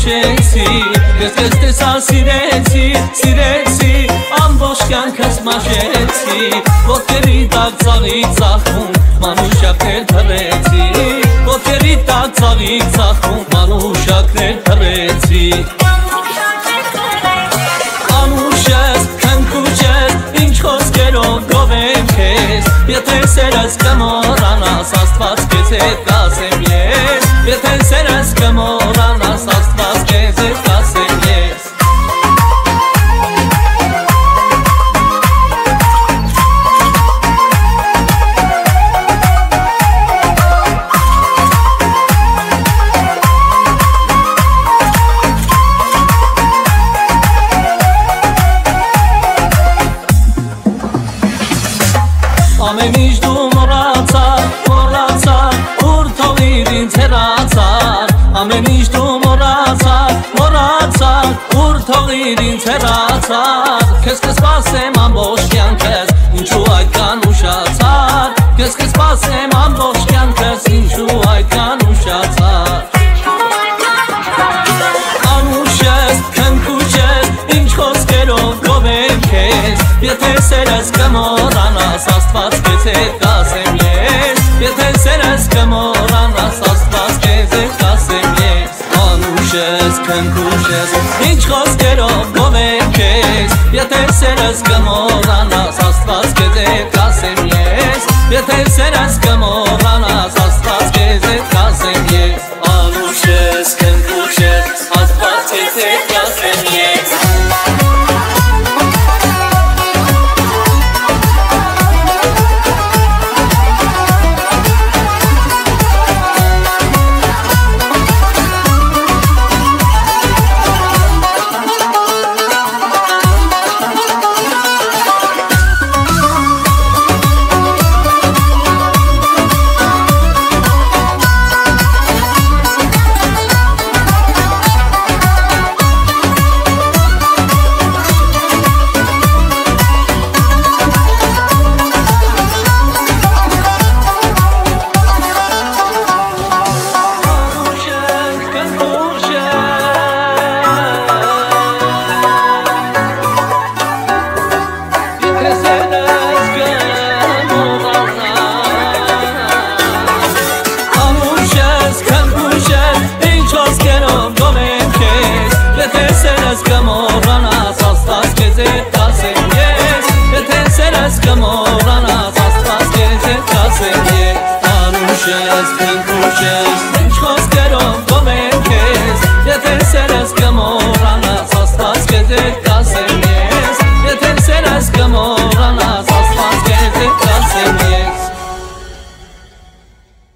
հիշեցի, ես տեսա սիրեցի, ամբողջ կյանքս մաշեցի, ոտքերի տակ ծաղիկ ծախում, մանուշակներ թռեցի, ոտքերի տակ ծաղիկ ծախում, մանուշակներ թռեցի։ Անուշ ես, քնքուշ ես, ինչ խոսքերով գովեմ քեզ, եթե սերս կմոռանաս, Աստված քեզ հետ կասեմ ես, եթե սերս կմոռանաս, Աստված քեզ հետ կասեմ ես։ Ամեն ինչ դու մոռացար, ուր թողիր ինձ հեռացար, ամեն ինչ դու մոռացար, ուր թողիր ինձ հեռացար, քեզ կսպասեմ ամբողջ կյանքս, ինչու այդքան ուշացար, քեզ կսպասեմ ամբողջ կյանքս, ինչու այդքան ուշացար։ Անուշ ես, քնքուշ ես, ինչ խոսքերով գովեմ քեզ, եթե սերս կմոռանաս, Աստված քեզ հետ կասեմ ես, եթե սերս կմոռանաս, Աստված քեզ հետ կասեմ ես։ Անուշ ես, քնքուշ ես, ինչ խոսքերով գովեմ քեզ, եթե սերս կմոռանաս, Աստված քեզ հետ կասեմ ես, եթե սերս կմոռանաս